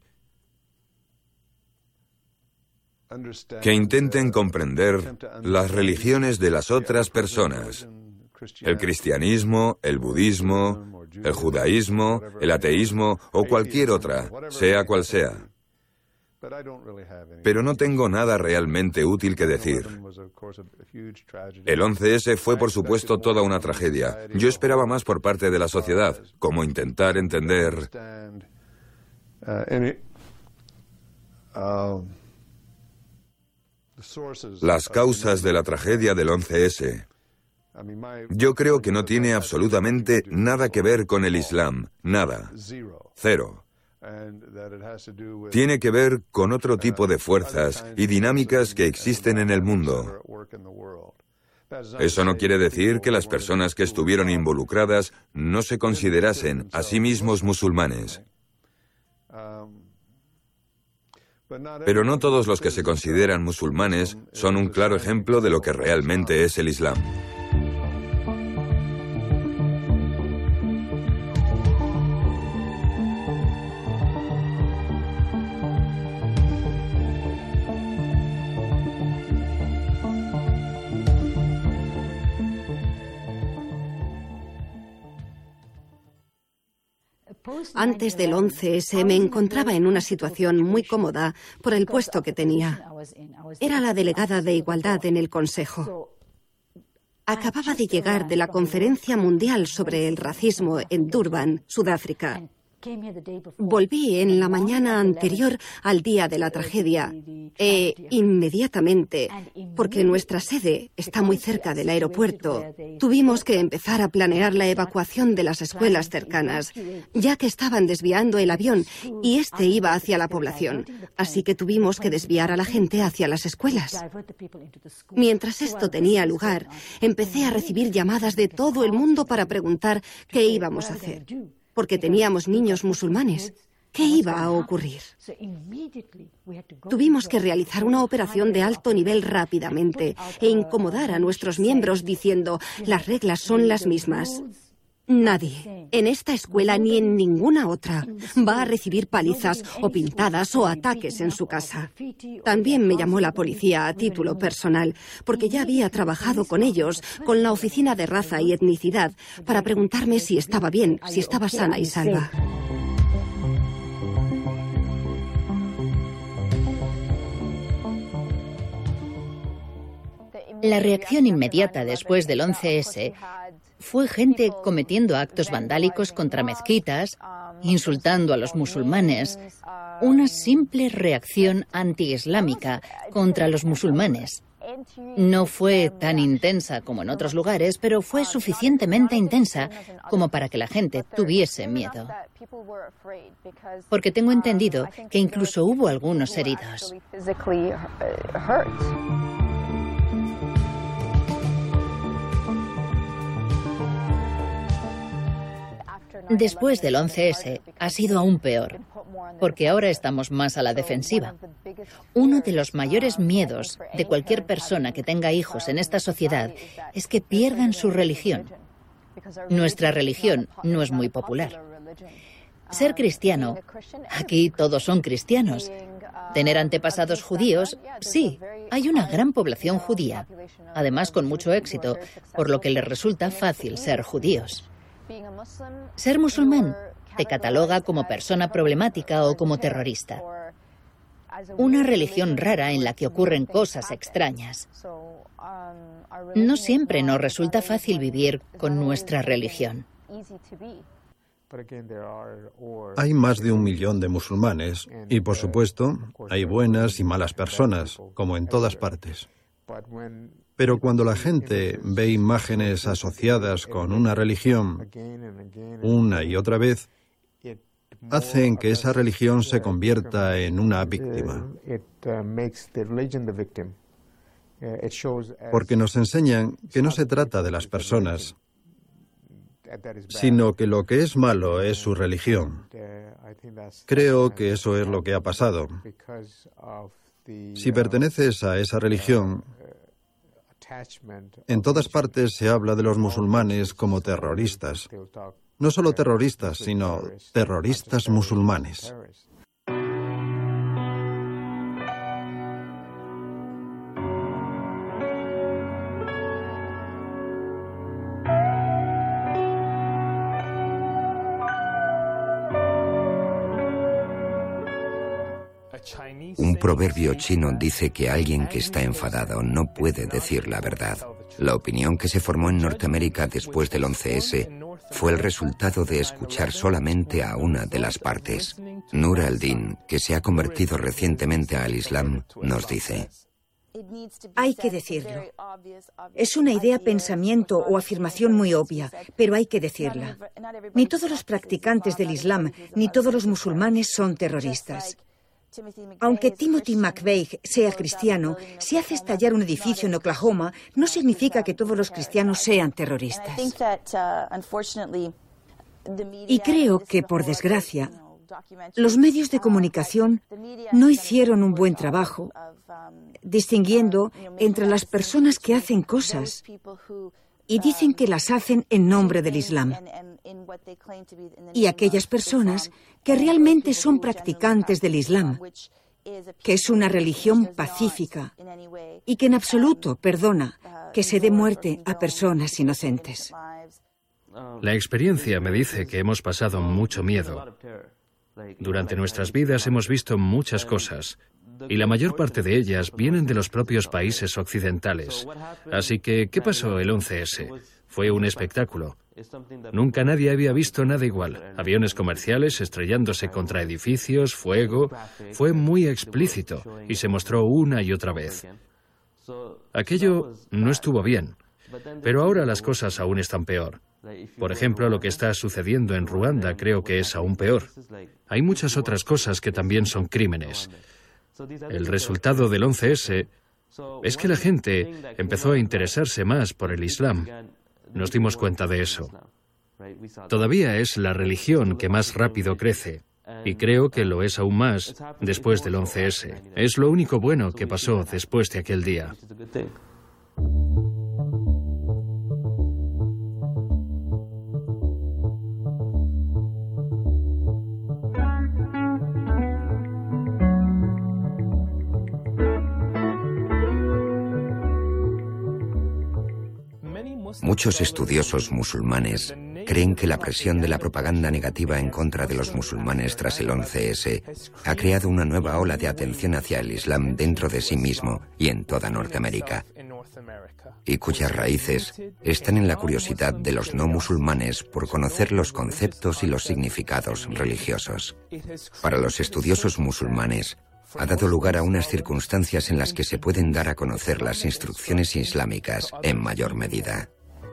que intenten comprender las religiones de las otras personas, el cristianismo, el budismo, el judaísmo, el ateísmo o cualquier otra, sea cual sea. Pero no tengo nada realmente útil que decir. El 11S fue, por supuesto, toda una tragedia. Yo esperaba más por parte de la sociedad, como intentar entender las causas de la tragedia del 11S. Yo creo que no tiene absolutamente nada que ver con el Islam, nada, cero. Tiene que ver con otro tipo de fuerzas y dinámicas que existen en el mundo. Eso no quiere decir que las personas que estuvieron involucradas no se considerasen a sí mismos musulmanes. Pero no todos los que se consideran musulmanes son un claro ejemplo de lo que realmente es el Islam. Antes del 11S me encontraba en una situación muy cómoda por el puesto que tenía. Era la delegada de Igualdad en el Consejo. Acababa de llegar de la Conferencia Mundial sobre el Racismo en Durban, Sudáfrica. Volví en la mañana anterior al día de la tragedia e inmediatamente, porque nuestra sede está muy cerca del aeropuerto, tuvimos que empezar a planear la evacuación de las escuelas cercanas, ya que estaban desviando el avión y este iba hacia la población, así que tuvimos que desviar a la gente hacia las escuelas. Mientras esto tenía lugar, empecé a recibir llamadas de todo el mundo para preguntar qué íbamos a hacer. Porque teníamos niños musulmanes. ¿Qué iba a ocurrir? Tuvimos que realizar una operación de alto nivel rápidamente e incomodar a nuestros miembros diciendo, las reglas son las mismas. Nadie, en esta escuela ni en ninguna otra, va a recibir palizas o pintadas o ataques en su casa. También me llamó la policía a título personal, porque ya había trabajado con ellos, con la Oficina de Raza y Etnicidad, para preguntarme si estaba bien, si estaba sana y salva. La reacción inmediata después del 11S fue gente cometiendo actos vandálicos contra mezquitas, insultando a los musulmanes, una simple reacción antiislámica contra los musulmanes. No fue tan intensa como en otros lugares, pero fue suficientemente intensa como para que la gente tuviese miedo. Porque tengo entendido que incluso hubo algunos heridos. Después del 11S ha sido aún peor, porque ahora estamos más a la defensiva. Uno de los mayores miedos de cualquier persona que tenga hijos en esta sociedad es que pierdan su religión. Nuestra religión no es muy popular. Ser cristiano, aquí todos son cristianos. Tener antepasados judíos, sí, hay una gran población judía, además con mucho éxito, por lo que les resulta fácil ser judíos. Ser musulmán te cataloga como persona problemática o como terrorista. Una religión rara en la que ocurren cosas extrañas. No siempre nos resulta fácil vivir con nuestra religión. Hay más de 1 millón de musulmanes y, por supuesto, hay buenas y malas personas, como en todas partes. Pero cuando la gente ve imágenes asociadas con una religión una y otra vez, hacen que esa religión se convierta en una víctima. Porque nos enseñan que no se trata de las personas, sino que lo que es malo es su religión. Creo que eso es lo que ha pasado. Si perteneces a esa religión, en todas partes se habla de los musulmanes como terroristas. No solo terroristas, sino terroristas musulmanes. Un proverbio chino dice que alguien que está enfadado no puede decir la verdad. La opinión que se formó en Norteamérica después del 11S fue el resultado de escuchar solamente a una de las partes. Nur al-Din, que se ha convertido recientemente al Islam, nos dice: hay que decirlo. Es una idea, pensamiento o afirmación muy obvia, pero hay que decirla. Ni todos los practicantes del Islam, ni todos los musulmanes son terroristas. Aunque Timothy McVeigh sea cristiano, si hace estallar un edificio en Oklahoma, no significa que todos los cristianos sean terroristas. Y creo que, por desgracia, los medios de comunicación no hicieron un buen trabajo distinguiendo entre las personas que hacen cosas y dicen que las hacen en nombre del Islam, y aquellas personas que realmente son practicantes del Islam, que es una religión pacífica y que en absoluto perdona que se dé muerte a personas inocentes. La experiencia me dice que hemos pasado mucho miedo. Durante nuestras vidas hemos visto muchas cosas, y la mayor parte de ellas vienen de los propios países occidentales. Así que, ¿qué pasó el 11S? Fue un espectáculo. Nunca nadie había visto nada igual. Aviones comerciales estrellándose contra edificios, fuego. Fue muy explícito y se mostró una y otra vez. Aquello no estuvo bien, pero ahora las cosas aún están peor. Por ejemplo, lo que está sucediendo en Ruanda creo que es aún peor. Hay muchas otras cosas que también son crímenes. El resultado del 11S es que la gente empezó a interesarse más por el Islam. Nos dimos cuenta de eso. Todavía es la religión que más rápido crece, y creo que lo es aún más después del 11S. Es lo único bueno que pasó después de aquel día. Muchos estudiosos musulmanes creen que la presión de la propaganda negativa en contra de los musulmanes tras el 11S ha creado una nueva ola de atención hacia el Islam dentro de sí mismo y en toda Norteamérica, y cuyas raíces están en la curiosidad de los no musulmanes por conocer los conceptos y los significados religiosos. Para los estudiosos musulmanes, ha dado lugar a unas circunstancias en las que se pueden dar a conocer las instrucciones islámicas en mayor medida.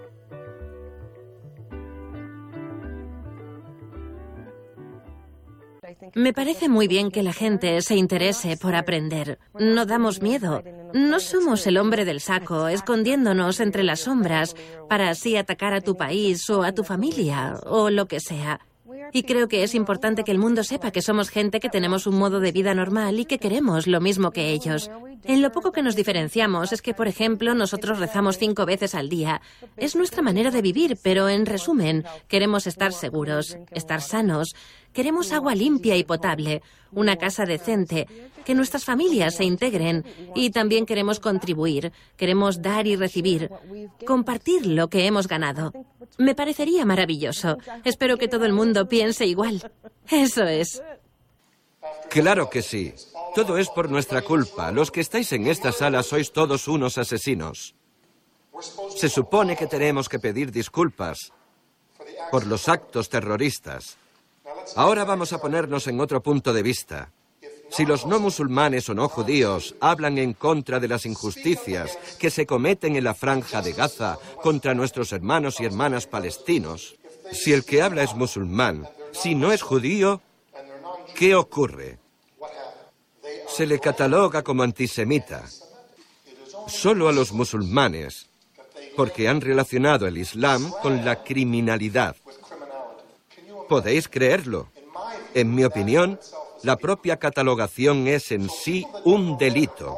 Me parece muy bien que la gente se interese por aprender. No damos miedo. No somos el hombre del saco, escondiéndonos entre las sombras para así atacar a tu país o a tu familia o lo que sea. Y creo que es importante que el mundo sepa que somos gente que tenemos un modo de vida normal y que queremos lo mismo que ellos. En lo poco que nos diferenciamos es que, por ejemplo, nosotros rezamos 5 veces al día. Es nuestra manera de vivir, pero en resumen, queremos estar seguros, estar sanos, queremos agua limpia y potable, una casa decente, que nuestras familias se integren y también queremos contribuir, queremos dar y recibir, compartir lo que hemos ganado. Me parecería maravilloso. Espero que todo el mundo piense igual. Eso es. Claro que sí. Todo es por nuestra culpa. Los que estáis en esta sala sois todos unos asesinos. Se supone que tenemos que pedir disculpas por los actos terroristas. Ahora vamos a ponernos en otro punto de vista. Si los no musulmanes o no judíos hablan en contra de las injusticias que se cometen en la Franja de Gaza contra nuestros hermanos y hermanas palestinos, si el que habla es musulmán, si no es judío, ¿qué ocurre? Se le cataloga como antisemita. Solo a los musulmanes, porque han relacionado el Islam con la criminalidad. ¿Podéis creerlo? En mi opinión, la propia catalogación es en sí un delito.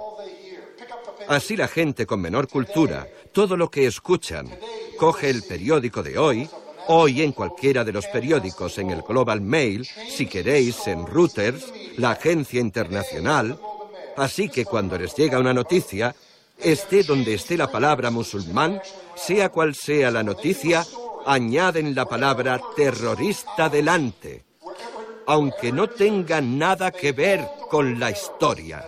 Así la gente con menor cultura, todo lo que escuchan, coge el periódico de hoy en cualquiera de los periódicos, en el Global Mail, si queréis, en Reuters, la agencia internacional. Así que cuando les llega una noticia, esté donde esté la palabra musulmán, sea cual sea la noticia, añaden la palabra terrorista delante, aunque no tenga nada que ver con la historia.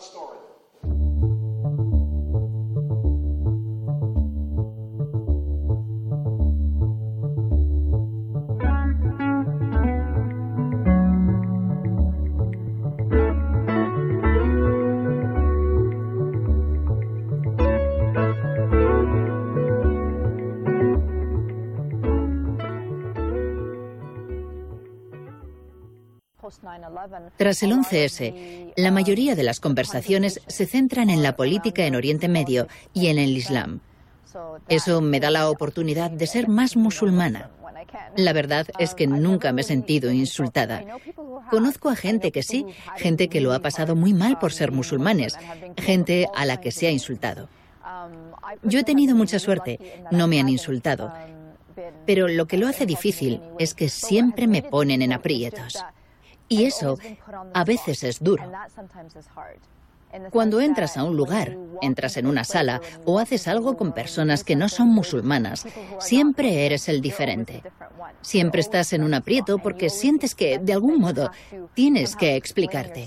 Tras el 11S, la mayoría de las conversaciones se centran en la política en Oriente Medio y en el Islam. Eso me da la oportunidad de ser más musulmana. La verdad es que nunca me he sentido insultada. Conozco a gente que sí, gente que lo ha pasado muy mal por ser musulmanes, gente a la que se ha insultado. Yo he tenido mucha suerte, no me han insultado. Pero lo que lo hace difícil es que siempre me ponen en aprietos. Y eso a veces es duro. Cuando entras a un lugar, entras en una sala o haces algo con personas que no son musulmanas, siempre eres el diferente. Siempre estás en un aprieto porque sientes que, de algún modo, tienes que explicarte.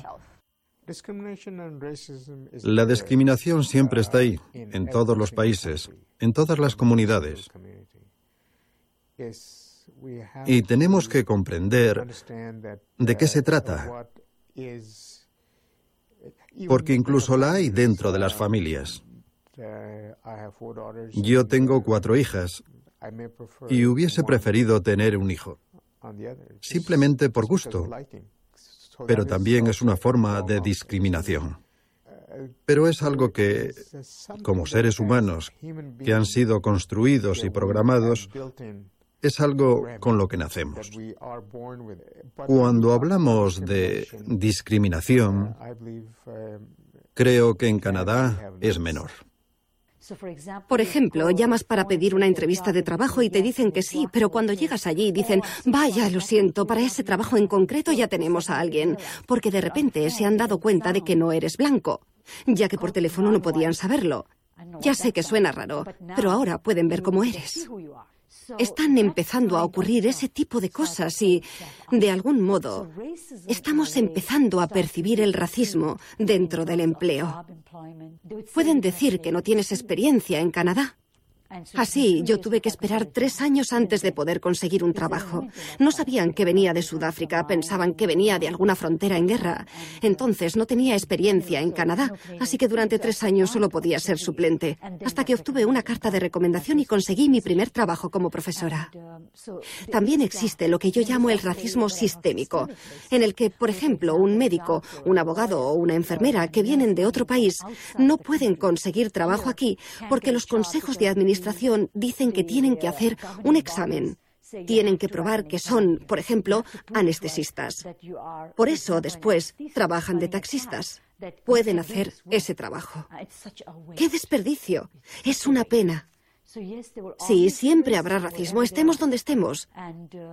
La discriminación siempre está ahí, en todos los países, en todas las comunidades. Y tenemos que comprender de qué se trata, porque incluso la hay dentro de las familias. Yo tengo 4 hijas y hubiese preferido tener un hijo, simplemente por gusto, pero también es una forma de discriminación. Pero es algo que, como seres humanos que han sido construidos y programados, es algo con lo que nacemos. Cuando hablamos de discriminación, creo que en Canadá es menor. Por ejemplo, llamas para pedir una entrevista de trabajo y te dicen que sí, pero cuando llegas allí dicen, vaya, lo siento, para ese trabajo en concreto ya tenemos a alguien, porque de repente se han dado cuenta de que no eres blanco, ya que por teléfono no podían saberlo. Ya sé que suena raro, pero ahora pueden ver cómo eres. Están empezando a ocurrir ese tipo de cosas y, de algún modo, estamos empezando a percibir el racismo dentro del empleo. Pueden decir que no tienes experiencia en Canadá. Así, yo tuve que esperar 3 años antes de poder conseguir un trabajo. No sabían que venía de Sudáfrica, pensaban que venía de alguna frontera en guerra. Entonces no tenía experiencia en Canadá, así que durante 3 años solo podía ser suplente, hasta que obtuve una carta de recomendación y conseguí mi primer trabajo como profesora. También existe lo que yo llamo el racismo sistémico, en el que, por ejemplo, un médico, un abogado o una enfermera que vienen de otro país no pueden conseguir trabajo aquí porque los consejos de administración dicen que tienen que hacer un examen. Tienen que probar que son, por ejemplo, anestesistas. Por eso, después, trabajan de taxistas. Pueden hacer ese trabajo. ¡Qué desperdicio! Es una pena. Sí, siempre habrá racismo, estemos donde estemos.